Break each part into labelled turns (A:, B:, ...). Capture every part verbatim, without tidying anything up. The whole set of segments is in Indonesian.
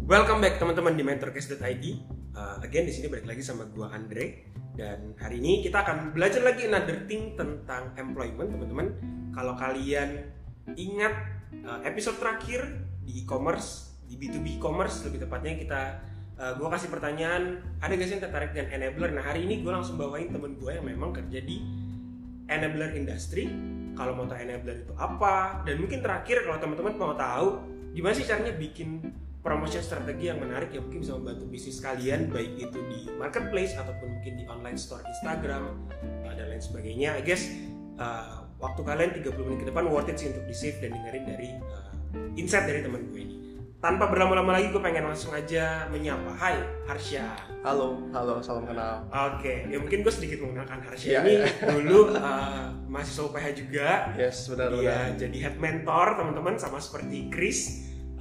A: Welcome back teman-teman di mentorcast dot i d. Uh, again di sini balik lagi sama gua Andre dan hari ini kita akan belajar lagi another thing tentang employment, teman-teman. Kalau kalian ingat uh, episode terakhir di e-commerce, di B two B e-commerce lebih tepatnya kita uh, gua kasih pertanyaan, ada gak sih yang tertarik dengan enabler? Nah, hari ini gua langsung bawain temen gua yang memang kerja di enabler industry. Kalau mau tahu enabler itu apa, dan mungkin terakhir kalau teman-teman mau tahu gimana sih caranya bikin promotion strategi yang menarik yang mungkin bisa membantu bisnis kalian, baik itu di marketplace ataupun mungkin di online store Instagram uh, dan lain sebagainya. I guess uh, waktu kalian tiga puluh menit ke depan worth it sih untuk di save dan dengerin dari uh, insight dari teman gue ini. Tanpa berlama-lama lagi, gue pengen langsung aja menyapa. Hai Harsha.
B: Halo, halo, salam kenal.
A: Oke, ya mungkin gue sedikit mengenalkan Harsha
B: ya,
A: ini.
B: Ya.
A: Dulu uh, mahasiswa U P H juga.
B: Yes, benar.
A: Dia jadi head mentor teman-teman sama seperti Chris.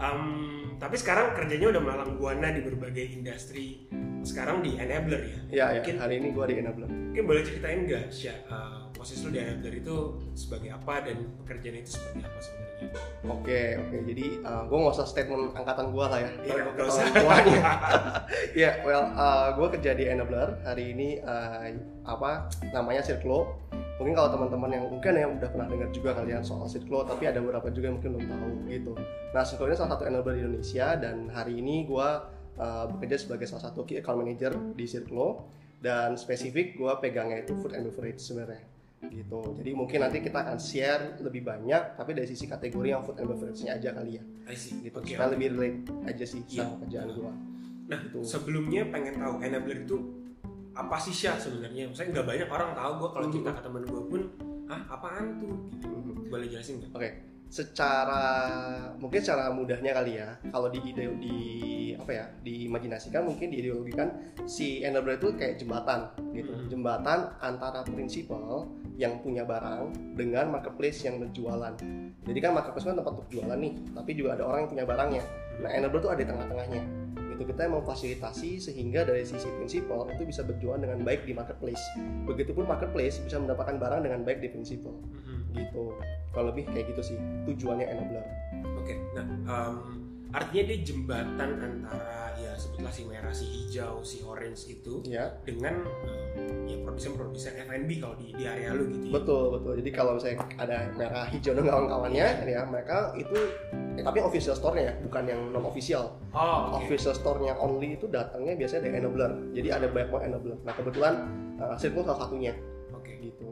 A: Um, tapi sekarang kerjanya udah melalang buana di berbagai industri. Sekarang di enabler ya.
B: Iya,
A: mungkin,
B: ya, hari ini gue di enabler.
A: Mungkin boleh ceritain nggak, Syah, uh, posisi lu di enabler itu sebagai apa dan pekerjaan itu seperti apa sebenarnya?
B: Oke, oke. Jadi uh, gue nggak usah statement angkatan gue lah ya.
A: Iya,
B: nggak usah. Iya, yeah, well, uh, gue kerja di enabler hari ini. Uh, apa namanya Circlo. Mungkin kalau teman-teman yang mungkin yang udah pernah dengar juga kalian soal Circlo, tapi ada beberapa juga yang mungkin belum tahu gitu. Nah, Circlo ini salah satu enabler di Indonesia dan hari ini gue uh, bekerja sebagai salah satu key account manager di Circlo dan spesifik gue pegangnya itu food and beverage sebenarnya gitu. Jadi mungkin nanti kita akan share lebih banyak, tapi dari sisi kategori yang food and beverage-nya aja kali ya.
A: I see.
B: Gitu.
A: Okay,
B: supaya
A: okay.
B: lebih relate aja sih
A: Yeah.
B: sama kerjaan gue.
A: Nah,
B: gitu.
A: Sebelumnya pengen tahu enabler itu apa sih, Syah, sebenarnya? Maksudnya nggak banyak orang tahu. Gue kalau cerita ke temen gue pun, ah apaan tuh? Gitu. Boleh jelasin nggak?
B: Oke, okay. secara mungkin secara mudahnya kali ya, kalau di ide di apa ya, diimajinasikan mungkin diideologikan si enabler itu kayak jembatan gitu, hmm. jembatan antara prinsipal yang punya barang dengan marketplace yang berjualan. Jadi kan marketplace kan tempat untuk jualan nih, tapi juga ada orang yang punya barangnya. Nah, enabler itu ada di tengah-tengahnya. Itu kita memfasilitasi sehingga dari sisi prinsipal itu bisa berjualan dengan baik di marketplace. Begitupun marketplace bisa mendapatkan barang dengan baik di prinsipal. Mm-hmm. Gitu. Kalau lebih kayak gitu sih tujuannya enabler.
A: Oke. Okay. Nah, um, artinya dia jembatan antara ya sebutlah si merah, si hijau, si orange itu ya. Dengan um, ya produsen-produsen F and B kalau di, di area lu gitu. Ya?
B: Betul, betul. Jadi kalau misalnya ada merah, hijau dan kawan-kawannya ya, mereka itu eh, tapi official store-nya ya, bukan yang non-official.
A: Oh, okay.
B: Official store-nya only itu datangnya biasanya dari enabler. Jadi ada banyak banget enabler. Nah, kebetulan uh, Circlo salah satunya.
A: Oke. Okay.
B: Gitu.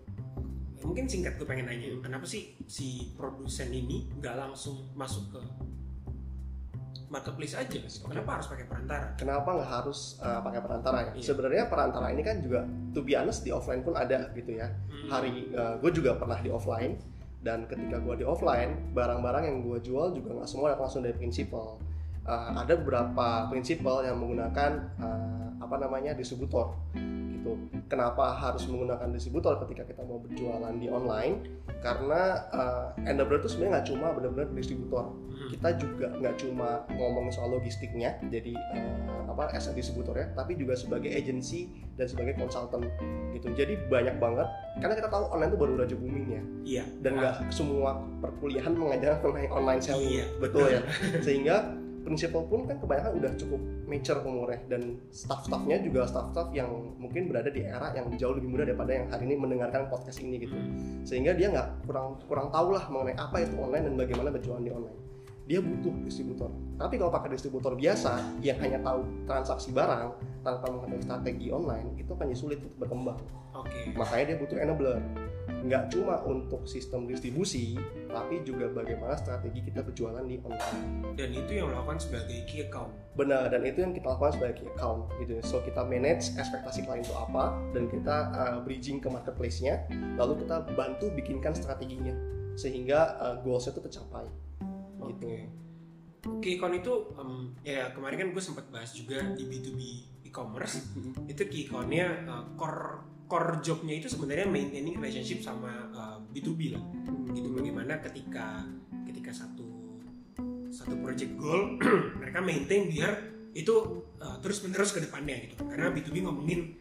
A: Mungkin singkat gue pengen nanya, kenapa sih si produsen ini nggak langsung masuk ke marketplace aja? Kenapa harus pakai perantara?
B: Kenapa nggak harus uh, pakai perantara ya?
A: Iya.
B: Sebenarnya perantara ini kan juga, to be honest, di offline pun ada gitu ya. Hmm. Hari uh, gue juga pernah di offline, dan ketika gue di offline, barang-barang yang gue jual juga nggak semua datang langsung dari prinsipal. Uh, ada beberapa prinsipal yang menggunakan uh, apa namanya distributor. Gitu. Kenapa harus menggunakan distributor ketika kita mau berjualan di online? Karena uh, enabler itu sebenarnya nggak cuma benar-benar distributor. Kita juga nggak cuma ngomong soal logistiknya, jadi uh, apa as a distributor ya, tapi juga sebagai agency dan sebagai konsultan gitu. Jadi banyak banget, karena kita tahu online itu baru aja boomingnya.
A: Iya.
B: Dan nggak ah. semua perkuliahan mengajarkan tentang online selling.
A: Iya.
B: Betul ya. Sehingga prinsipal pun kan kebanyakan udah cukup mature umurnya dan staff-staffnya juga staff-staff yang mungkin berada di era yang jauh lebih muda daripada yang hari ini mendengarkan podcast ini gitu. Sehingga dia nggak kurang kurang tahu lah mengenai apa itu online dan bagaimana berjualan di online. Dia butuh distributor. Tapi kalau pakai distributor biasa yang hanya tahu transaksi barang tanpa mengenai strategi online, itu akan sulit untuk berkembang.
A: Oke. Okay.
B: Makanya dia butuh enabler. Nggak cuma untuk sistem distribusi, tapi juga bagaimana strategi kita berjualan di online.
A: Dan itu yang lakukan sebagai key account.
B: Benar, dan itu yang kita lakukan sebagai key account gitu. So kita manage ekspektasi klien itu apa, dan kita uh, bridging ke marketplace-nya, lalu kita bantu bikinkan strateginya sehingga uh, goals-nya itu tercapai. Gitu.
A: Oke. Key account itu um, ya kemarin kan gue sempat bahas juga di B two B e-commerce. Itu key account-nya uh, core core job-nya itu sebenarnya maintaining relationship sama uh, B two B lah. Gitu, bagaimana ketika ketika satu satu project goal mereka maintain biar itu uh, terus menerus ke depannya gitu. Karena B two B ngomongin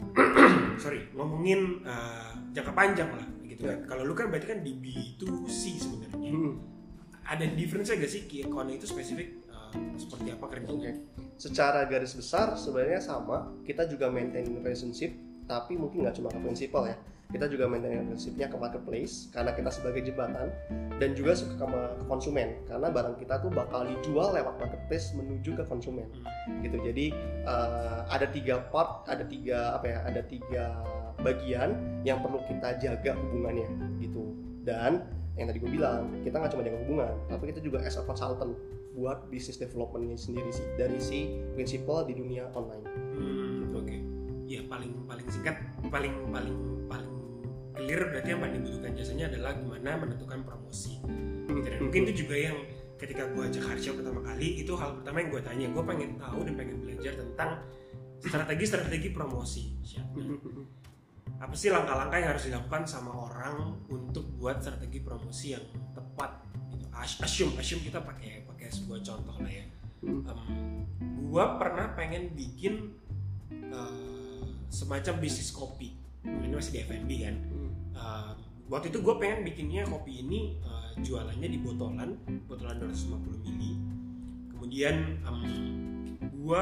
A: sorry, ngomongin uh, jangka panjang lah gitu. Yeah. Kalau lu kan berarti kan di B two C sebenarnya. Hmm. ada difference gak sih key account itu spesifik uh, seperti apa kerjanya?
B: Oke. Okay. Secara garis besar sebenarnya sama, kita juga maintain relationship, tapi mungkin nggak cuma ke principal ya. Kita juga maintain relationship-nya ke marketplace karena kita sebagai jembatan, dan juga suka ke konsumen karena barang kita tuh bakal dijual lewat marketplace menuju ke konsumen. Gitu. Jadi uh, ada tiga part, ada tiga apa ya? Ada tiga bagian yang perlu kita jaga hubungannya gitu. Dan yang tadi gue bilang, kita nggak cuma jaga hubungan, tapi kita juga as a consultant buat business development-nya sendiri sih dari si principal di dunia online.
A: Hmm, oke. Okay. Ya paling paling singkat, paling paling paling clear berarti yang paling dibutuhkan jasanya adalah gimana menentukan promosi. Gitu. Dan mungkin itu juga yang ketika gue ajak Harsha pertama kali, itu hal pertama yang gue tanya. Gue pengen tahu dan pengen belajar tentang strategi-strategi promosi. Apa sih langkah-langkah yang harus dilakukan sama orang untuk buat strategi promosi yang tepat gitu. Assume, assume kita pakai pakai sebuah contoh lah ya. Um, gua pernah pengen bikin uh, semacam bisnis kopi. Ini masih di F and B kan. Uh, waktu itu gue pengen bikinnya kopi ini uh, jualannya di botolan, botolan dua ratus lima puluh mili. Kemudian um, gue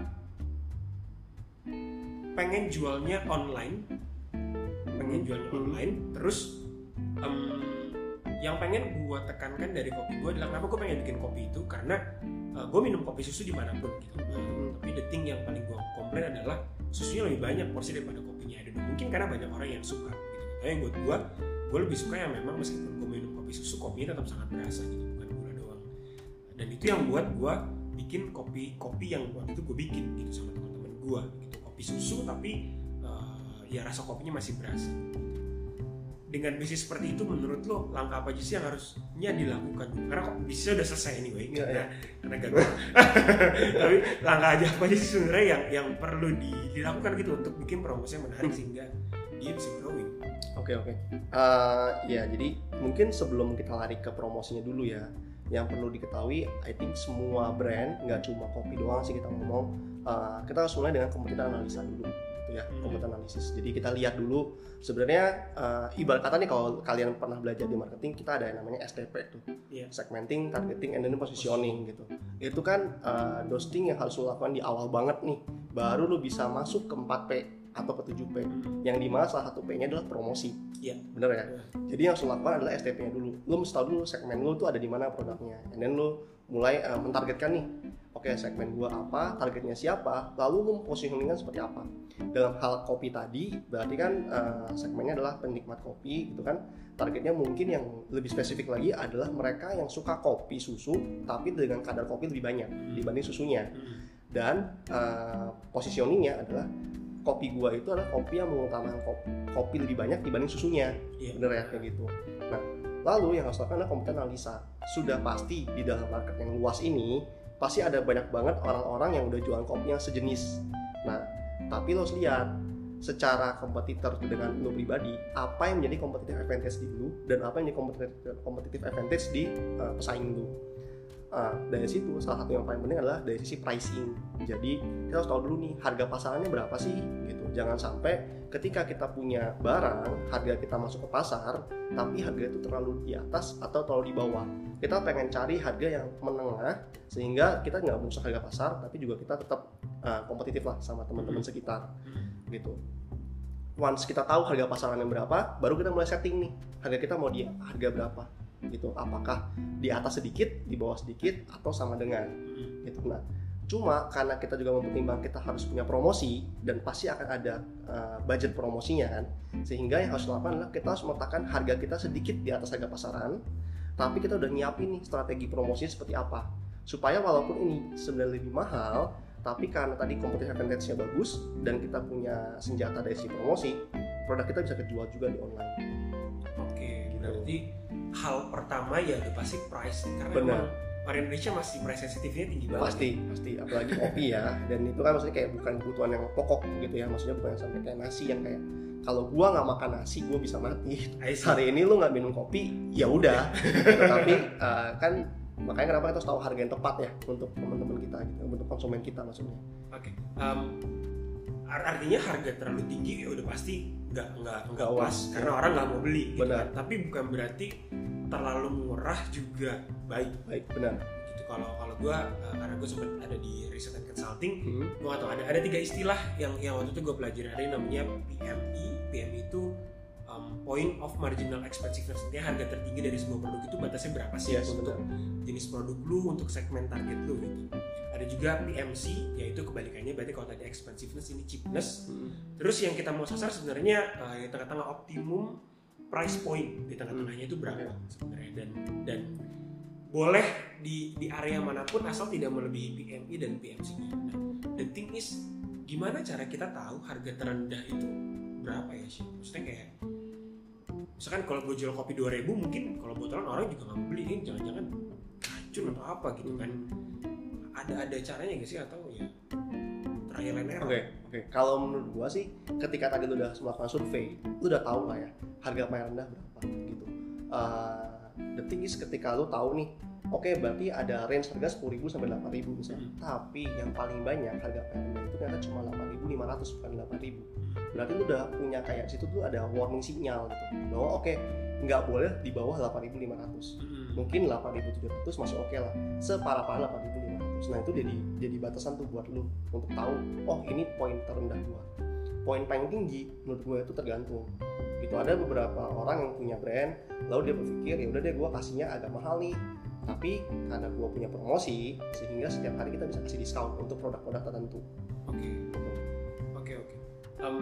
A: pengen jualnya online. pengen jualnya online, terus um, yang pengen gue tekankan dari kopi gue adalah kenapa gue pengen bikin kopi itu karena uh, gue minum kopi susu dimanapun gitu. Uh, tapi the thing yang paling gue komplain adalah susunya lebih banyak porsi daripada kopinya ada. Mungkin karena banyak orang yang suka gitu. Tapi buat gue, gue lebih suka yang memang meskipun gue minum kopi susu, kopinya tetap sangat berasa gitu, bukan gula doang. Dan itu yang buat gue bikin kopi kopi yang waktu itu gue bikin gitu sama teman-teman gue gitu, kopi susu tapi ya rasa kopinya masih berasa. Dengan bisnis seperti itu menurut lo langkah apa aja sih yang harusnya dilakukan? Karena kok bisnisnya udah selesai nih, anyway,
B: ya,
A: karena
B: ya.
A: karena gagal. Tapi langkah aja apa aja sih sebenarnya yang yang perlu dilakukan gitu untuk bikin promosi yang menarik sehingga dia bisa growing.
B: Oke oke. Uh, ya jadi mungkin sebelum kita lari ke promosinya dulu ya, yang perlu diketahui, I think semua brand nggak cuma kopi doang sih kita ngomong. Uh, kita harus mulai dengan kompetitor analisa dulu. Ya, kompetitor analisis. Jadi kita lihat dulu sebenarnya uh, ibarat kata nih kalau kalian pernah belajar di marketing, kita ada yang namanya S T P tuh. Yeah. Segmenting, targeting, and then positioning gitu. Itu kan uh, those thing yang harus lo lakukan di awal banget nih. Baru lo bisa masuk ke empat P atau ke tujuh P. Yang dimana salah satu P-nya adalah promosi. Iya, yeah. Bener ya? Yeah. Jadi yang harus lo lakukan adalah S T P-nya dulu. Lo mesti tahu dulu segmen lo tuh ada di mana produknya. And then lo mulai uh, mentargetkan nih. Oke, okay, segmen gua apa, targetnya siapa, lalu lo positioningnya seperti apa. Dalam hal kopi tadi, berarti kan uh, segmennya adalah penikmat kopi gitu kan. Targetnya mungkin yang lebih spesifik lagi adalah mereka yang suka kopi susu tapi dengan kadar kopi lebih banyak dibanding susunya. Dan uh, positioningnya adalah kopi gua itu adalah kopi yang mengutamakan kopi, kopi lebih banyak dibanding susunya. Yeah. Bener ya kayak gitu. Nah, lalu yang harus dilakukan adalah kompetitor analisa. Sudah pasti di dalam market yang luas ini pasti ada banyak banget orang-orang yang udah jualan kopi yang sejenis. Nah, tapi lo harus lihat secara kompetitor dengan lo pribadi, apa yang menjadi competitive advantage di lo dan apa yang menjadi competitive, competitive advantage di uh, pesaing lo. Uh, dari situ salah satu yang paling penting adalah dari sisi pricing. Jadi kita harus tahu dulu nih harga pasarannya berapa sih gitu. Jangan sampai ketika kita punya barang, harga kita masuk ke pasar tapi harga itu terlalu di atas atau terlalu di bawah. Kita pengen cari harga yang menengah sehingga kita nggak merusak harga pasar tapi juga kita tetap uh, kompetitif lah sama teman-teman sekitar gitu. Once kita tahu harga pasaran yang berapa, baru kita mulai setting nih harga kita mau di harga berapa gitu. Apakah di atas sedikit, di bawah sedikit, atau sama dengan gitu. Nah, cuma karena kita juga mempertimbangkan kita harus punya promosi dan pasti akan ada uh, budget promosinya kan, sehingga yang harus dilakukan adalah kita harus meletakkan harga kita sedikit di atas harga pasaran, tapi kita udah nyiapin nih strategi promosinya seperti apa supaya walaupun ini sebenarnya lebih mahal, tapi karena tadi competitive advantage-nya bagus dan kita punya senjata dari si promosi, produk kita bisa kejual juga di online.
A: Oke, berarti hal pertama ya udah pasti price, karena
B: benar.
A: Memang orang Indonesia masih price sensitifnya tinggi banget.
B: Pasti, pasti, apalagi kopi ya. Dan itu kan maksudnya kayak bukan kebutuhan yang pokok gitu ya. Maksudnya bukan sampai kayak nasi yang kayak kalau gua nggak makan nasi gua bisa mati. Hari ini lu nggak minum kopi, ya udah. Tapi uh, kan makanya kenapa kita harus tahu harga yang tepat ya untuk teman-teman kita gitu, untuk konsumen kita maksudnya.
A: Oke. Okay. Um, artinya harga terlalu tinggi ya udah pasti nggak nggak nggak
B: Awas,
A: pas karena orang nggak mau beli gitu
B: benar.
A: kan. Tapi bukan berarti terlalu murah juga baik.
B: Baik, benar.
A: Gitu. Kalau kalau gue uh, karena gue sempat ada di research and consulting,
B: Hmm.
A: gue nggak tahu ada ada tiga istilah yang yang waktu itu gue pelajari. Ada yang namanya P M I. P M I itu um, point of marginal expensiveness. Artinya harga tertinggi dari sebuah produk itu batasnya berapa sih
B: Yes,
A: untuk
B: benar.
A: jenis produk lu, untuk segmen target lu gitu. Ada juga P M C, yaitu kebalikannya, berarti kalau tadi expensiveness ini cheapness.
B: Hmm.
A: Terus yang kita mau sasar sebenarnya uh, yang tengah-tengah optimum price point, di tengah-tengahnya itu berapa sebenarnya, dan dan boleh di di area manapun asal tidak melebihi P M I dan P M C-nya. Nah, the thing is gimana cara kita tahu harga terendah itu berapa ya sih? Maksudnya kayak misalkan kalau gue jual kopi dua ribu mungkin kalau botolan orang juga nggak mau beli, ini jangan-jangan racun atau apa gitu kan. Ada ada caranya nggak sih atau ya trial and error?
B: Oke, okay, oke. Okay. Kalau menurut gua sih, ketika tadi lu udah melakukan survei, lu udah tahu lah ya harga paling rendah berapa gitu. Uh, the thing is ketika lu tahu nih, oke okay, berarti ada range harga sepuluh ribu sampai delapan ribu misalnya. Hmm. Tapi yang paling banyak harga paling rendah itu ternyata cuma delapan ribu lima ratus bukan delapan ribu. Berarti lu udah punya kayak situ tuh ada warning sinyal gitu bahwa oke okay, nggak boleh di bawah delapan ribu lima ratus. Hmm. Mungkin delapan ribu tujuh ratus masih oke okay lah. Separah-parah delapan ribu lima ratus. Nah itu jadi jadi batasan tuh buat lu untuk tahu, oh ini poin terendah gua. Poin paling tinggi menurut gua itu tergantung. Gitu, ada beberapa orang yang punya brand, lalu dia berpikir ya udah deh gua kasihnya agak mahal nih. Tapi karena gua punya promosi, sehingga setiap hari kita bisa kasih diskon untuk produk-produk tertentu.
A: Oke. Okay. Oke okay, oke. Okay. Um,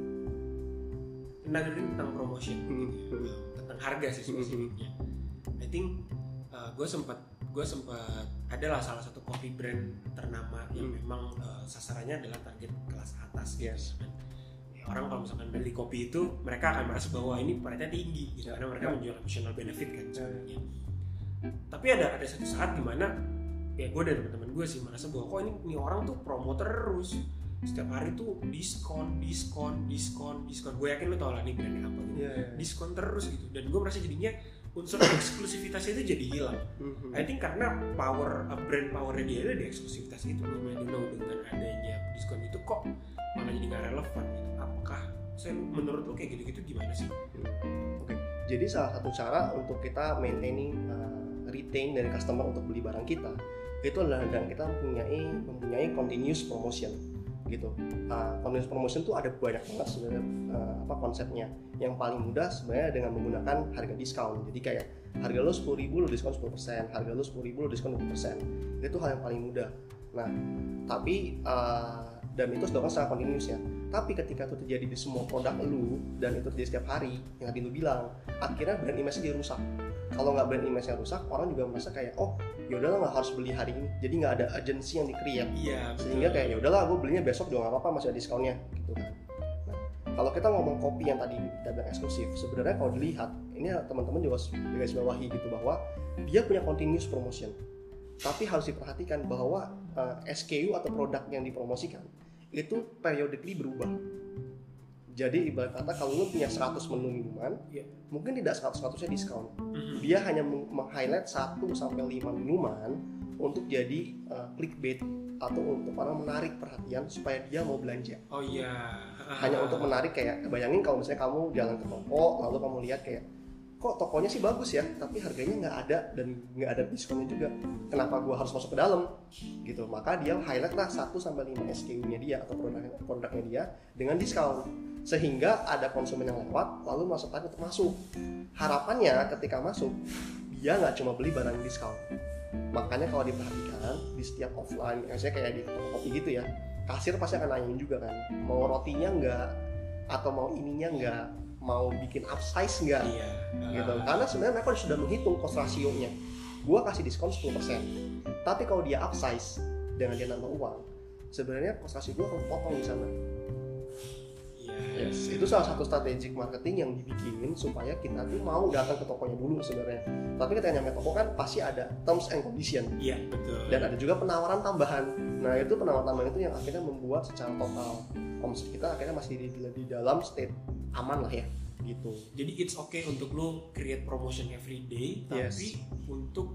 A: another thing tentang promotion, hmm. gitu ya. Tentang harga sih spesifiknya. Hmm. I think uh, gue sempat gue sempat adalah salah satu coffee brand ternama yang hmm. memang uh, sasarannya adalah target kelas atas.
B: Yes.
A: Gitu. Ya, orang kalau misalkan beli kopi itu mereka akan merasa bahwa ini paretnya tinggi, gitu, karena mereka menjual additional benefit kan sebenarnya. Tapi ada ada satu saat dimana ya gue dan teman-teman gue sih merasa bahwa kok ini, ini orang tuh promo terus. Setiap hari tuh diskon, diskon, diskon, diskon. Gue yakin lo tau lah nih brandnya apa gitu. Yeah, yeah. Diskon terus gitu. Dan gue merasa jadinya unsur eksklusivitasnya itu jadi hilang. Mm-hmm. I think karena power, brand powernya dia ada di eksklusivitas itu. I don't know, dengan adanya diskon itu kok malah jadi nggak relevan gitu. Apakah saya menurut lo kayak gitu-gitu gimana sih?
B: Oke. Okay. Jadi salah satu cara untuk kita maintaining uh, retain dari customer untuk beli barang kita itu adalah dengan kita mempunyai mempunyai continuous promotion. Gitu. Uh, continuous promotion tuh ada banyak banget sebenarnya uh, apa konsepnya. Yang paling mudah sebenarnya dengan menggunakan harga diskon. Jadi kayak harga lo sepuluh ribu lo diskon sepuluh persen, harga lo sepuluh ribu lo diskon dua puluh persen. Itu hal yang paling mudah. Nah, tapi uh, dan itu dilakukan secara continuous ya. Tapi ketika itu terjadi di semua produk lu dan itu terjadi setiap hari, yang tadi lu bilang, akhirnya brand image-nya dia rusak. Kalau nggak brand image-nya rusak, orang juga merasa kayak oh yaudahlah nggak harus beli hari ini, jadi nggak ada urgency yang di-create.
A: Iya,
B: sehingga kayak yaudahlah gue belinya besok juga nggak apa-apa, masih ada diskonnya gitu kan. Nah, kalau kita ngomong kopi yang tadi kita bilang eksklusif, sebenarnya kalau dilihat ini teman-teman juga garis bawahi gitu bahwa dia punya continuous promotion, tapi harus diperhatikan bahwa uh, S K U atau produk yang dipromosikan itu periodically berubah. Jadi ibarat kata kalau lu punya seratus menu minuman, yeah. mungkin tidak seratus-seratusnya diskon. Mm-hmm. Dia hanya meng-highlight satu sampai lima minuman untuk jadi uh, clickbait atau untuk orang menarik perhatian supaya dia mau belanja.
A: Oh iya. Yeah.
B: Hanya untuk menarik, kayak bayangin kalau misalnya kamu jalan ke toko lalu kamu lihat kayak kok tokonya sih bagus ya, tapi harganya nggak ada dan nggak ada diskonnya juga. Kenapa gua harus masuk ke dalam? Gitu. Maka dia highlight lah satu sampai lima S K U-nya dia atau produk produknya dia dengan diskon. Sehingga ada konsumen yang lewat lalu masuk tadi untuk masuk. Harapannya ketika masuk dia nggak cuma beli barang diskon. Makanya kalau diperhatikan di setiap offline, misalnya kayak di toko kopi gitu ya, kasir pasti akan nanyain juga kan, mau rotinya nggak atau mau ininya nggak, mau bikin upsize nggak, iya. gitu. Karena sebenarnya mereka sudah menghitung cost ratio-nya. Gua kasih diskon sepuluh persen, tapi kalau dia upsize dengan dia nambah uang, sebenarnya cost ratio gua akan potong di sana. Yes, itu salah satu strategic marketing yang dibikin supaya kita tuh mau datang ke tokonya dulu sebenarnya. Tapi ketika nyampe toko kan pasti ada terms and condition.
A: Iya, betul.
B: Dan ada juga penawaran tambahan. Nah, itu penawaran tambahan itu yang akhirnya membuat secara total omset kita akhirnya masih di, di dalam state aman lah ya, gitu.
A: Jadi it's okay untuk lo create promotion every day, tapi yes. untuk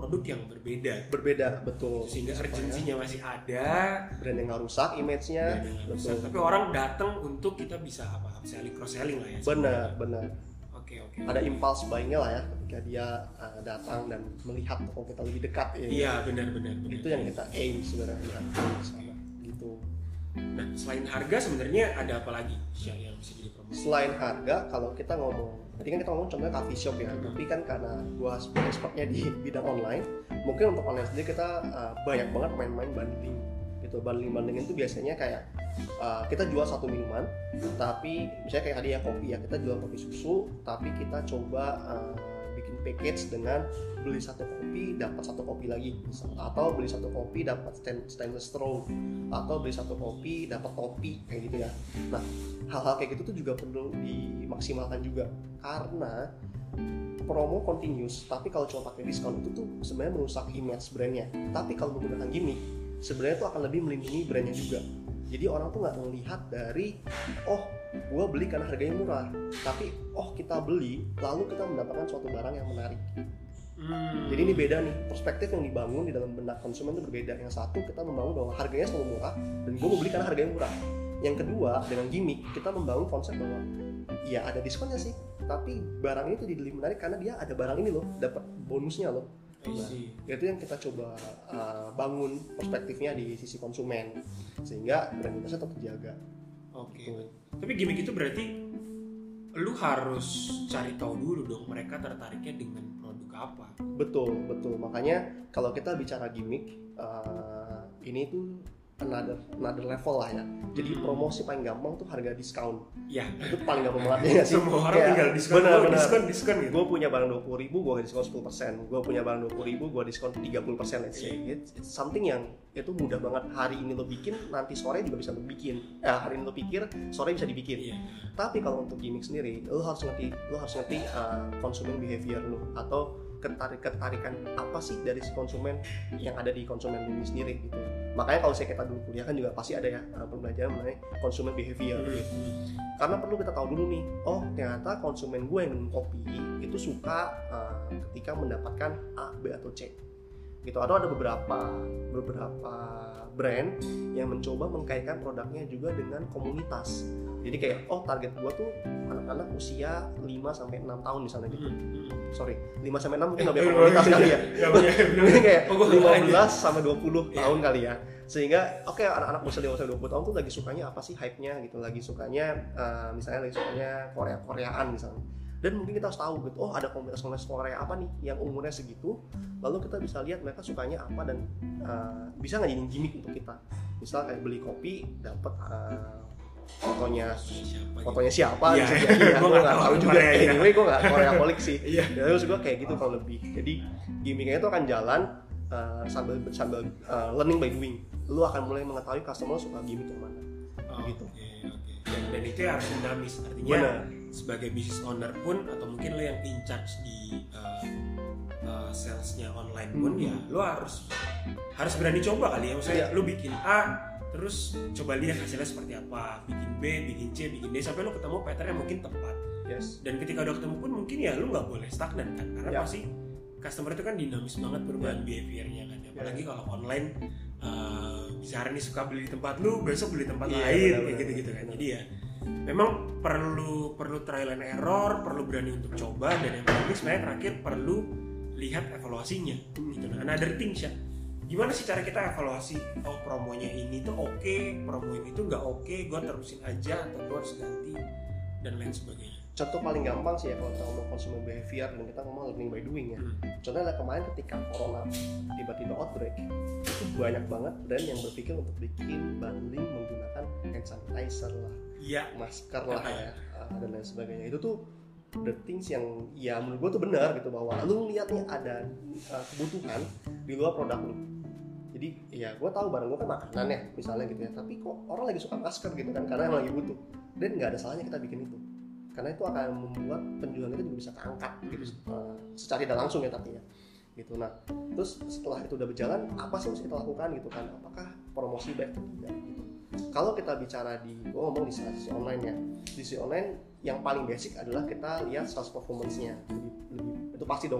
A: produk yang berbeda.
B: Berbeda, betul.
A: Sehingga urgensinya masih ada,
B: brand yang nggak rusak image-nya,
A: betul. Tapi orang datang untuk kita bisa apa? Selling cross selling lah ya.
B: Benar, benar.
A: Oke, oke.
B: Ada impulse buying-nya lah ya ketika dia uh, datang dan melihat toko kita lebih dekat. Ya,
A: iya, benar, benar, benar.
B: Itu yang kita aim sebenarnya. Gitu.
A: Nah, selain harga sebenarnya ada apa lagi yang bisa jadi promosi?
B: Selain harga, kalau kita ngomong, tadi kan kita ngomong contohnya coffee shop ya, tapi kan karena gua expertnya di bidang online, mungkin untuk online sendiri kita uh, banyak banget main-main bundling gitu. Bundling-bundling itu biasanya kayak uh, kita jual satu minuman, tapi misalnya kayak tadi ya kopi ya, kita jual kopi susu, tapi kita coba uh, bikin package dengan beli satu kopi dapat satu kopi lagi, atau beli satu kopi dapat stainless straw, atau beli satu kopi dapat topi kayak gitu ya. Nah, hal-hal kayak gitu tuh juga perlu dimaksimalkan juga, karena promo continuous tapi kalau cuma pakai diskon itu tuh sebenarnya merusak image brandnya. Tapi kalau menggunakan gimmick sebenarnya itu akan lebih melindungi brandnya juga. Jadi orang tuh nggak melihat dari oh gue beli karena harganya murah, tapi oh kita beli lalu kita mendapatkan suatu barang yang menarik. Hmm. Jadi ini beda nih, perspektif yang dibangun di dalam benak konsumen itu berbeda. Yang satu kita membangun bahwa harganya selalu murah dan gue mau beli karena harganya murah. Yang kedua dengan gimmick kita membangun konsep bahwa ya ada diskonnya sih, tapi barang ini tuh jadi menarik karena dia ada barang ini loh, dapat bonusnya loh. Nah, itu yang kita coba uh, bangun perspektifnya di sisi konsumen sehingga brand kita tetap terjaga.
A: Oke. Okay. Tapi gimmick itu berarti lu harus cari tahu dulu dong mereka tertariknya dengan produk apa.
B: Betul, betul. Makanya kalau kita bicara gimmick, uh, ini tuh another another level lah ya. Jadi hmm. promosi paling gampang tuh harga diskon.
A: Ya.
B: Itu paling gampang banget ya sih.
A: Semua orang tinggal diskon,
B: bener, bener.
A: diskon, diskon gitu.
B: Gue punya barang dua puluh ribu, gue diskon sepuluh persen. Gue punya barang dua puluh ribu, gue diskon tiga puluh persen. Let's say it's, it's something yang itu mudah banget. Hari ini lo bikin, nanti sore juga bisa lo bikin. Eh, hari ini lo pikir, sore bisa dibikin. Yeah. Tapi kalau untuk gimmick sendiri, lo harus ngerti, lo harus ngerti uh, consumer behavior lo atau ketarik-ketarikan apa sih dari si konsumen yang ada di konsumen ini sendiri gitu. Makanya kalau saya kita dulu kuliah kan juga pasti ada ya uh, pembelajaran mengenai consumer behavior gitu. Karena perlu kita tahu dulu nih, oh ternyata konsumen gue yang minum kopi itu suka uh, ketika mendapatkan A, B atau C gitu. Atau ada beberapa beberapa brand yang mencoba mengkaitkan produknya juga dengan komunitas. Jadi kayak oh target gue tuh anak-anak usia lima sampai enam tahun misalnya gitu. Sorry, lima sampai enam mungkin lebih eh, komunitas eh, kali ya. Mungkin kayak lima belas sampai dua puluh yeah. tahun kali ya. Sehingga oke okay, anak-anak usia lima sampai dua puluh tahun tuh lagi sukanya apa sih hype-nya gitu, lagi sukanya uh, misalnya lagi sukanya Korea-Koreaan misalnya. Dan mungkin kita harus tahu gitu, oh ada komunitas-komunitas Korea apa nih yang umurnya segitu, lalu kita bisa lihat mereka sukanya apa dan uh, bisa nggak jadi gimmick untuk kita. Misal kayak beli kopi dapat uh, fotonya
A: siapa
B: fotonya
A: gitu.
B: siapa
A: ya,
B: bisa jadi ya, gue nggak tahu juga.
A: Ya.
B: Anyway gue nggak Korea kolik sih.
A: Ya.
B: Terus gue kayak gitu kalau lebih. Jadi gimmicknya itu akan jalan uh, sambil sambil uh, learning by doing. Lu akan mulai mengetahui customer suka gimmick yang mana.
A: Oh,
B: gitu.
A: Okay, okay. Dan, dan itu harus dinamis artinya.
B: Benar.
A: Sebagai business owner pun atau mungkin lo yang in charge di uh, uh, salesnya online pun hmm. ya lo harus harus berani coba kali ya. Misalnya yeah. lo bikin A terus coba lihat hasilnya seperti apa, bikin B, bikin C, bikin D sampai lo ketemu pattern yang mungkin tepat.
B: Yes.
A: Dan ketika udah ketemu pun mungkin ya lo nggak boleh stagnan kan, karena yeah. pasti customer itu kan dinamis banget perubahan yeah. behaviornya kan. Apalagi yeah. kalau online uh, bisa hari ini suka beli di tempat lo, besok beli di tempat yeah, lain benar, kayak gitu-gitu kan. Jadi ya memang perlu perlu trial and error, perlu berani untuk coba, dan yang paling sebenarnya terakhir perlu lihat evaluasinya. Gitu. Nah, another thing sih, gimana sih cara kita evaluasi? Oh promonya ini tuh oke, okay, promo ini tuh nggak oke, okay, gue terusin aja atau gue harus ganti dan lain sebagainya.
B: Contoh paling gampang sih ya kalau kita ngomong consumer behavior dan kita ngomong learning by doing ya. Hmm. Contohnya kemarin ketika corona tiba-tiba outbreak, itu banyak banget brand yang berpikir untuk bikin bundling menggunakan hand sanitizer lah,
A: ya.
B: masker lah ya, dan lain sebagainya. Itu tuh the things yang ya menurut gue tuh benar gitu, bahwa lu lihat nih ada uh, kebutuhan di luar produk lu. Jadi ya gue tahu barang gue kan makanan ya misalnya gitu ya, tapi kok orang lagi suka masker gitu kan karena emang lagi butuh, dan nggak ada salahnya kita bikin itu. Karena itu akan membuat penjualan kita juga bisa keangkat gitu, uh, secara tidak langsung ya tapi ya gitu. Nah terus setelah itu udah berjalan, apa sih yang harus kita lakukan gitu kan, apakah promosi baik atau tidak gitu. Kalau kita bicara di, gue ngomong di sisi online ya, di sisi online yang paling basic adalah kita lihat sales performance-nya. Lebih, lebih, itu pasti dong ya,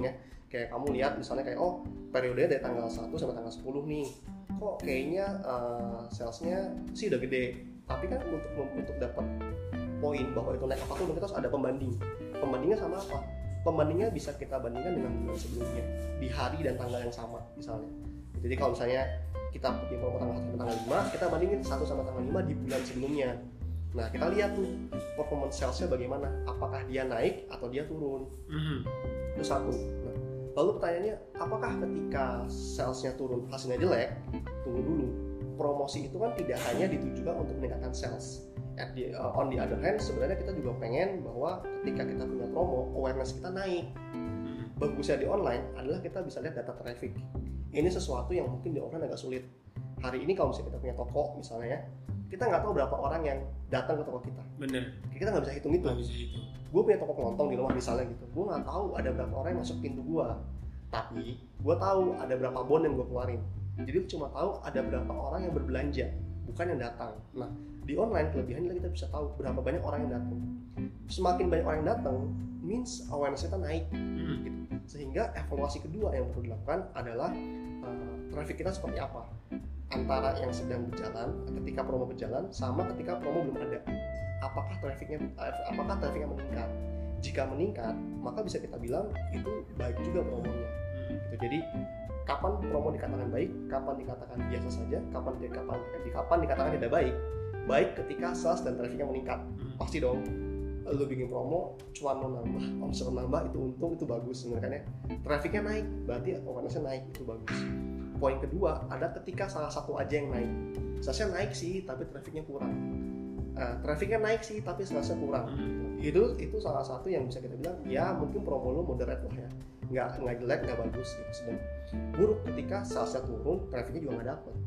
B: Kayak kamu lihat misalnya kayak oh periode dari tanggal satu sampai tanggal sepuluh nih, kok kayaknya uh, salesnya sih udah gede, tapi kan untuk untuk dapat poin bahwa itu naik apa tuh kita harus ada pembanding. Pembandingnya sama apa? Pembandingnya bisa kita bandingkan dengan bulan sebelumnya di hari dan tanggal yang sama misalnya. Jadi kalau misalnya kita bikin promo tanggal satu sampai tanggal lima, kita bandingin satu sampai tanggal lima di bulan sebelumnya. Nah kita lihat tuh performance salesnya bagaimana, apakah dia naik atau dia turun. Mm-hmm. Itu satu. Nah, lalu pertanyaannya, apakah ketika salesnya turun hasilnya jelek? Tunggu dulu. Promosi itu kan tidak hanya ditujukan untuk meningkatkan sales. At the, uh, on the other hand, sebenarnya kita juga pengen bahwa ketika kita punya promo, awareness kita naik. Bagusnya di online adalah kita bisa lihat data traffic. Ini sesuatu yang mungkin di offline agak sulit. Hari ini kalau misalnya kita punya toko misalnya ya, kita nggak tahu berapa orang yang datang ke toko kita.
A: Bener.
B: Kita nggak bisa hitung itu.
A: Nggak bisa hitung.
B: Gue punya toko kelontong di rumah misalnya gitu. Gue nggak tahu ada berapa orang yang masuk pintu gue. Tapi gue tahu ada berapa bon yang gue keluarin. Jadi cuma tahu ada berapa orang yang berbelanja, bukan yang datang. Nah di online kelebihannya kita bisa tahu berapa banyak orang yang datang. Semakin banyak orang yang datang, means awareness kita naik. Hmm. Gitu. Sehingga evaluasi kedua yang perlu dilakukan adalah uh, traffic kita seperti apa. Antara yang sedang berjalan, ketika promo berjalan, sama ketika promo belum ada. Apakah trafficnya, apakah trafficnya meningkat? Jika meningkat, maka bisa kita bilang itu baik juga promonya. Gitu. Jadi kapan promo dikatakan baik, kapan dikatakan biasa saja, kapan kapan kapan dikatakan tidak baik. Baik ketika sales dan trafficnya meningkat, pasti dong. Lu bikin promo, cuan lo nambah, omset nambah, itu untung, itu bagus sebenarnya. Trafficnya naik, berarti awareness-nya naik, itu bagus. Poin kedua ada ketika salah satu aja yang naik. Salesnya naik sih, tapi trafficnya kurang. Uh, trafficnya naik sih, tapi salesnya kurang. Itu itu salah satu yang bisa kita bilang, ya mungkin promo lo moderate lah ya, nggak nggak jelek, nggak bagus gitu. Sedang buruk ketika salesnya turun, trafficnya juga nggak dapet.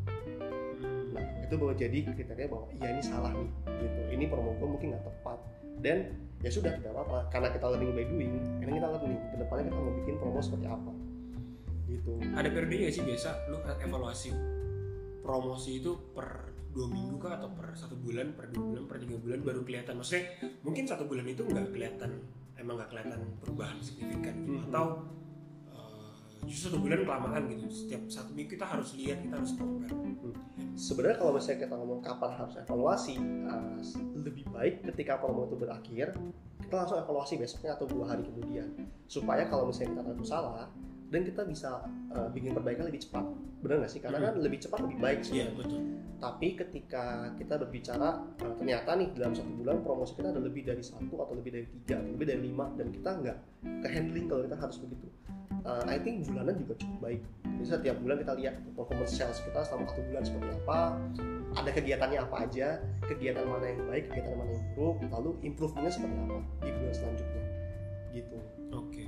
B: Nah itu bahwa jadi kriteria bahwa iya ini salah nih, gitu. Ini promo gue mungkin nggak tepat. Dan ya sudah tidak apa-apa, karena kita learning by doing, karena kita learning kedepannya kita mau bikin promo seperti apa. Gitu.
A: Ada periode nggak sih biasa lu evaluasi promosi itu per dua minggu kah atau per satu bulan, per dua bulan, per tiga bulan baru kelihatan? Maksudnya mungkin satu bulan itu nggak kelihatan, emang nggak kelihatan perubahan signifikan gitu. Mm-hmm. Atau uh, justru satu bulan kelamaan gitu. Setiap satu minggu kita harus lihat, kita harus compare. Hmm.
B: Sebenarnya kalau misalnya kita ngomong kapan harus evaluasi, uh, lebih baik ketika promo itu berakhir kita langsung evaluasi besoknya atau dua hari kemudian, supaya kalau misalnya kita tahu salah dan kita bisa uh, bikin perbaikan lebih cepat. Benar nggak sih? Karena kan lebih cepat lebih baik sebenarnya.
A: Yeah, betul.
B: Tapi ketika kita berbicara uh, ternyata nih dalam satu bulan promosi kita ada lebih dari satu atau lebih dari tiga, atau lebih dari lima, dan kita nggak ke handling kalau kita harus begitu. Uh, I think bulanan juga cukup baik. Jadi setiap bulan kita lihat performance sales kita selama satu bulan seperti apa, ada kegiatannya apa aja, kegiatan mana yang baik, kegiatan mana yang buruk, lalu improve-nya seperti apa di bulan selanjutnya. Gitu.
A: Oke. Okay.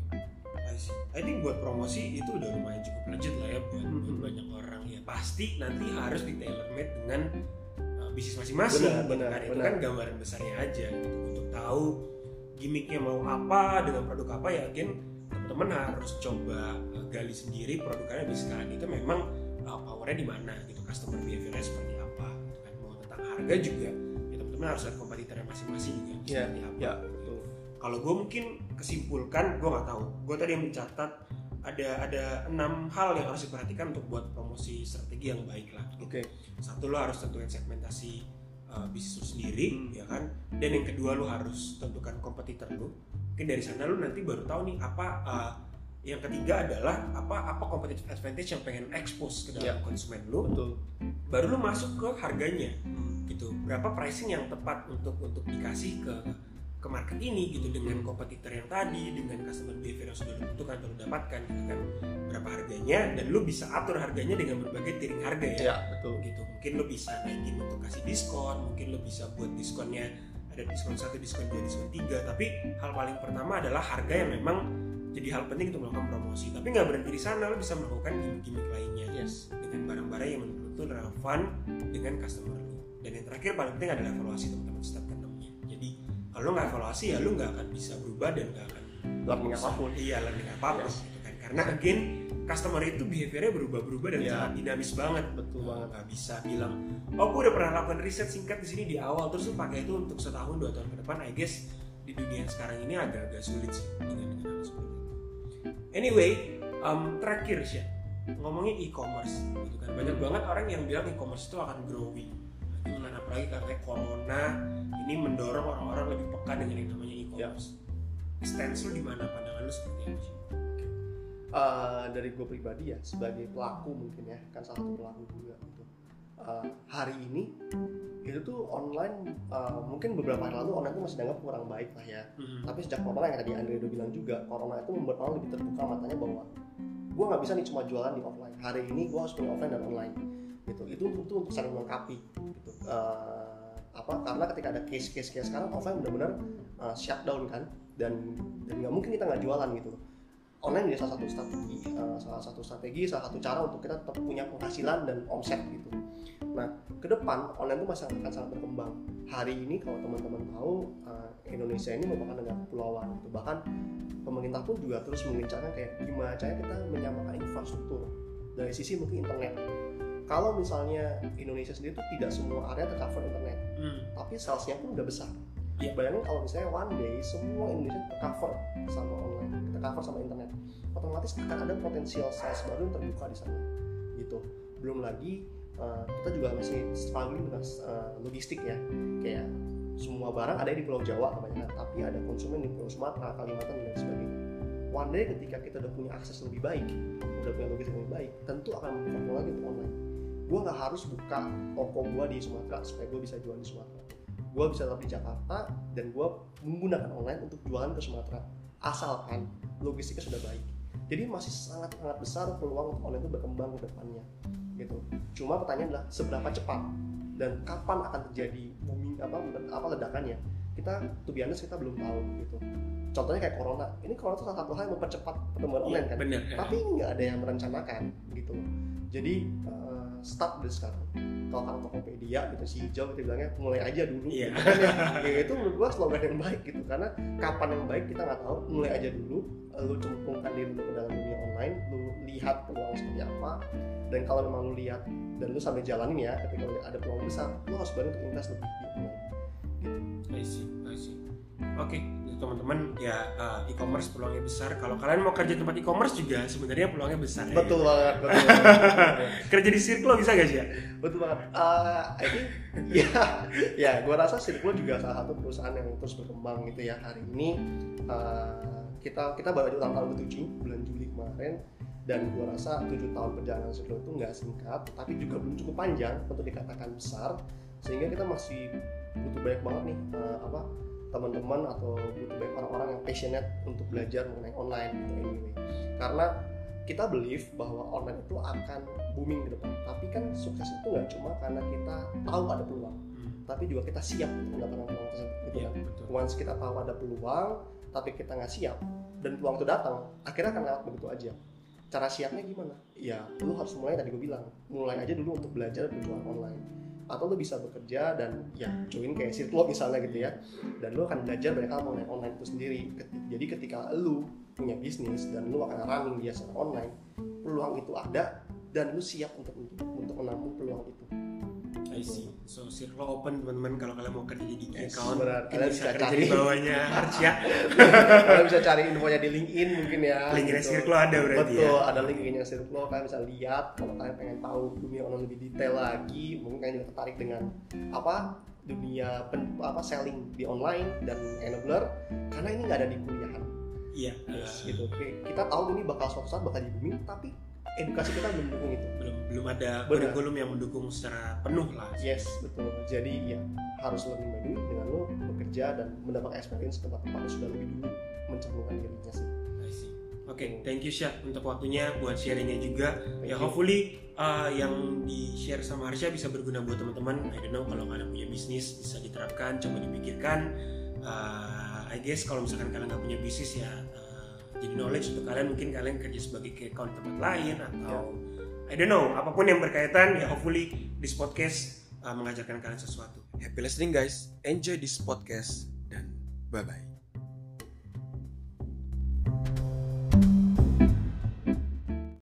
A: I think buat promosi itu udah lumayan cukup legit lah ya buat, mm-hmm. buat banyak orang ya. Pasti nanti harus di tailor made dengan uh, bisnis masing-masing.
B: Benar, benar,
A: kan? Itu
B: benar.
A: kan gambaran besarnya aja gitu. Untuk tahu gimmicknya mau apa dengan produk apa ya, again teman-teman harus coba uh, gali sendiri produknya misalkan itu memang uh, powernya di mana gitu, customer behaviornya seperti apa gitu kan. Mau tentang harga juga ya teman-teman harus lihat kompetitornya masing-masing juga
B: yeah,
A: seperti apa.
B: Yeah, betul.
A: Kalau gue mungkin kesimpulkan, gue nggak tahu. Gue tadi mencatat ada ada enam hal yang harus diperhatikan untuk buat promosi strategi yang baik lah. Gitu.
B: Oke. Okay.
A: Satu, lo harus tentuin segmentasi uh, bisnis lo sendiri, hmm. ya kan. Dan yang kedua, lo harus tentukan kompetitor lo. Mungkin dari sana lo nanti baru tahu nih apa. Uh, yang ketiga adalah apa apa competitive advantage yang pengen expose ke dalam yeah. konsumen lo.
B: Betul.
A: Baru lo masuk ke harganya, hmm. gitu. Berapa pricing yang tepat untuk untuk dikasih ke ke market ini gitu, dengan kompetitor yang tadi, dengan customer behavior yang sudah ditentukan atau dapatkan gitu kan, berapa harganya, dan lu bisa atur harganya dengan berbagai tiering harga ya,
B: ya betul.
A: Gitu. Mungkin lu bisa naikin untuk kasih diskon, mungkin lu bisa buat diskonnya ada diskon satu, diskon dua, diskon tiga, tapi hal paling pertama adalah harga yang memang jadi hal penting untuk melakukan promosi. Tapi nggak berhenti di sana, lu bisa melakukan gimmick-gimmick lainnya, yes. dengan barang-barang yang menurut lu relevan dengan customer lu. Dan yang terakhir paling penting adalah evaluasi teman-teman step keenamnya. Jadi kalau lo nggak evaluasi ya lo nggak akan bisa berubah dan nggak akan
B: learning apapun.
A: Iya, learning apapun yes. gitu kan. Karena again customer itu behaviornya berubah-berubah dan yeah. sangat dinamis banget.
B: Betul
A: nah,
B: banget.
A: Nggak bisa bilang, oh gue udah pernah lakukan riset singkat di sini di awal terus lo pakai itu untuk setahun dua tahun ke depan. I guess di dunia sekarang ini agak-agak sulit sih dengan dengan hal seperti itu. Anyway, um, terakhir sih ngomongin e-commerce gitu kan. Banyak banget orang yang bilang e-commerce itu akan growing. Gitu kan, apalagi karena corona ini mendorong orang-orang lebih peka dengan yang namanya e-commerce. Ya. Stance lu gimana, pandangan lu seperti apa sih?
B: Uh, dari gue pribadi ya, sebagai pelaku mungkin ya, kan salah satu pelaku juga gitu. Uh, hari ini itu tuh online, uh, mungkin beberapa hari lalu online itu masih dianggap kurang baik lah ya. Mm-hmm. Tapi sejak corona yang tadi Andre udah bilang juga, corona itu membuat orang lebih terbuka matanya bahwa gue nggak bisa nih cuma jualan di offline. Hari ini gue harus punya offline dan online. Gitu. Itu itu untuk saling melengkapi. Gitu. Uh, apa? Karena ketika ada case-case kayak sekarang offline benar-benar uh, shutdown kan, dan dan nggak mungkin kita nggak jualan gitu. Online menjadi salah satu strategi, uh, salah satu strategi, salah satu cara untuk kita tetap punya penghasilan dan omset gitu. Nah, ke depan online itu masih akan sangat berkembang. Hari ini kalau teman-teman tahu, uh, Indonesia ini merupakan negara kepulauan gitu. Bahkan pemerintah pun juga terus mengencarkan kayak gimana caranya kita menyamakan infrastruktur dari sisi mungkin internet. Kalau misalnya Indonesia sendiri itu tidak semua area tercover internet, hmm. tapi salesnya pun udah besar. Ya, bayangin kalau misalnya one day semua Indonesia tercover sama online, tercover sama internet, otomatis akan ada potensial sales baru yang terbuka di sana, gitu. Belum lagi uh, kita juga masih struggling dengan uh, logistik ya, kayak semua barang ada di Pulau Jawa kebanyakan, tapi ada konsumen di Pulau Sumatera, Kalimantan dan sebagainya. One day ketika kita udah punya akses lebih baik, udah punya logistik lebih baik, tentu akan membuka peluang lagi untuk online. Gue nggak harus buka toko gue di Sumatera supaya gue bisa jual di Sumatera. Gue bisa tetap di Jakarta dan gue menggunakan online untuk jualan ke Sumatera asalkan logistiknya sudah baik. Jadi masih sangat sangat besar peluang untuk online itu berkembang ke depannya gitu. Cuma pertanyaan adalah seberapa cepat dan kapan akan terjadi booming apa apa ledakannya. Kita to be honest kita belum tahu gitu. Contohnya kayak corona. Ini corona itu salah satu hal yang mempercepat pertumbuhan ya, online kan. Bener, tapi ya. Nggak ada yang merencanakan gitu. Jadi uh, start dari sekarang. Kalau kan Tokopedia gitu si hijau kita bilangnya mulai aja dulu. Iya. Yeah. Ya, itu menurut gua slogan yang baik gitu karena kapan yang baik kita nggak tahu. Mulai aja dulu, lu cemplungkan diri ke dalam dunia online, lu lihat peluang seperti apa. Dan kalau memang lu lihat dan lu sampai jalanin ya, ketika ada peluang besar, lu harus berani untuk invest lebih di online. Gitu.
A: I see, I see. Oke, okay. Teman-teman ya uh, e-commerce peluangnya besar. Kalau kalian mau kerja tempat e-commerce juga sebenarnya peluangnya besar.
B: Betul
A: ya.
B: banget, betul banget.
A: Kerja di Circlo bisa gak sih ya?
B: Betul banget. Uh, I think ya, ya, gue rasa Circlo juga salah satu perusahaan yang terus berkembang gitu ya. Hari ini uh, kita kita baru aja ulang tahun ketujuh bulan Juli kemarin. Dan gue rasa tujuh tahun perjalanan Circlo itu nggak singkat, tapi juga belum cukup panjang untuk dikatakan besar. Sehingga kita masih butuh banyak banget nih uh, apa teman-teman atau butuh banyak orang-orang yang passionate untuk belajar mengenai online gitu anyway. Karena kita believe bahwa online itu akan booming ke depan. Tapi kan sukses itu nggak cuma karena kita tahu ada peluang, hmm. tapi juga kita siap untuk mendapatkan peluang tersebut. Gitu ya, kan? Once kita tahu ada peluang, tapi kita nggak siap dan peluang itu datang, akhirnya akan lewat begitu aja. Cara siapnya gimana? Ya, lu harus mulai tadi gue bilang, mulai aja dulu untuk belajar berjualan online. Atau lu bisa bekerja dan ya join kayak Circlo misalnya gitu ya, dan lu akan belajar banyak hal mengenai online itu sendiri. Jadi ketika lu punya bisnis dan lu akan running dia secara online, peluang itu ada dan lu siap untuk untuk menampung peluang itu.
A: I see. So Circlo open teman-teman, kalau kalian mau kerja di
B: yes,
A: account,
B: kalian bisa, bisa
A: cari di bawahnya Arsya.
B: Kalian bisa cari infonya di LinkedIn mungkin ya.
A: Linknya
B: gitu.
A: Circlo ada berarti.
B: Betul,
A: ya?
B: Ada linknya Circlo. Kalian bisa lihat kalau kalian pengen tahu dunia online lebih detail lagi. Mungkin kalian juga tertarik dengan apa dunia pen, apa selling di online dan enabler, karena ini nggak ada di kuliahan.
A: Iya.
B: Yes, uh, gitu. Oke, kita tahu ini bakal suatu saat bakal di booming, tapi edukasi kita belum mendukung itu.
A: Belum belum ada kurikulum yang mendukung secara penuh lah.
B: Yes, betul. Jadi ya harus lebih maju dengan lo bekerja dan mendapatkan experience tempat-tempat yang sudah lebih dulu mencemplungkan dirinya sih.
A: Oke, okay, thank you Syah untuk waktunya buat sharingnya juga. Thank ya you. Hopefully uh, yang di share sama Harsha bisa berguna buat teman-teman. I don't know, kalau kalian punya bisnis bisa diterapkan, coba dipikirkan. Uh, I guess kalau misalkan kalian nggak punya bisnis ya. Uh, jadi knowledge untuk kalian, mungkin kalian kerja sebagai key account tempat lain atau yeah. I don't know, apapun yang berkaitan ya hopefully this podcast uh, mengajarkan kalian sesuatu. Happy listening guys, enjoy this podcast dan bye bye.